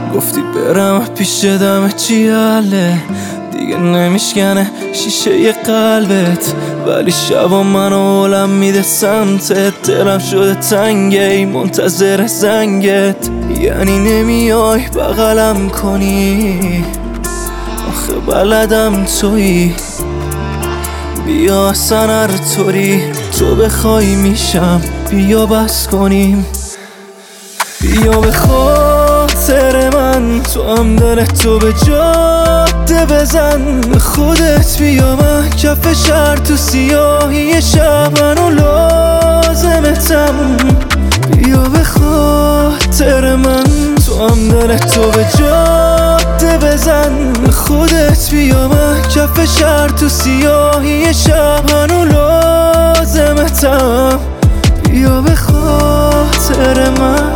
گفتی برم پیش دم چیاله دیگه نمیشکنه شیشه ی قلبت، ولی شبا منو علم میده سمتت. دلم شده تنگه منتظر زنگت، یعنی نمیای بغلم کنی؟ آخه بلدم تویی، بیا اصلا هر طوری تو بخوای میشم، بیا بس کنیم. بیا به خاطر من تو هم دلتو به جاده بزن، به خودت بیا من کف شهر تو سیاهی شب منو لازمتم. بیا به خاطر من تو هم دلتو به جاده بزن، به خودت بیا من کف شهر تو سیاهی شب منو لازمتم. بیا به خاطر من.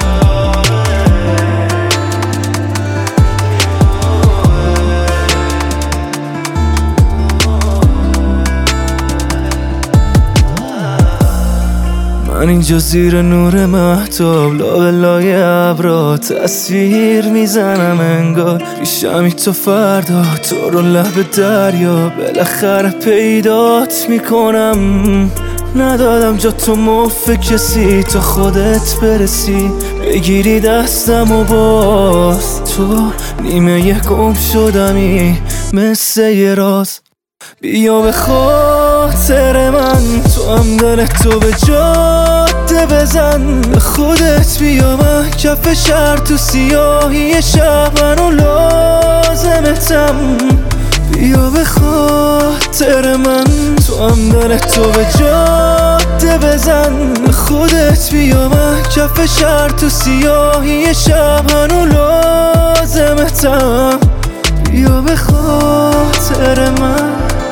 من اینجا زیر نور مهتاب لابلای ابرا تصویر میزنم انگار پیشمی تو فردا، تو رو لب دریا بالاخره پیدات میکنم. ندادم جا تو مف کسی تا خودت برسی، بگیری دستم و باز تو نیمه ی گم شدمی مثل یه راز. بیا به خاطر من تو هم دلتو به جاده بزن، به خودت بیا من کف شهر تو سیاهی شب منو لازمتم. بیا به خاطر من تو هم دلتو به جاده بزن، به خودت بیا من کف شهر تو سیاهی شب منو لازمتم. بیا به خاطر من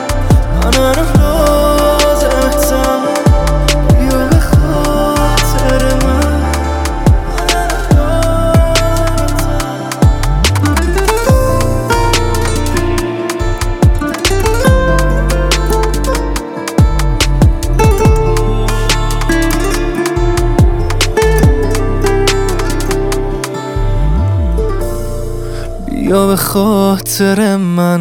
بیا به خاطر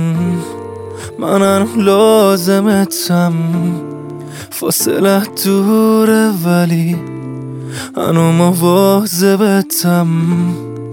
منم لازمتم. فاصلت دوره ولی هنو مواظبتم.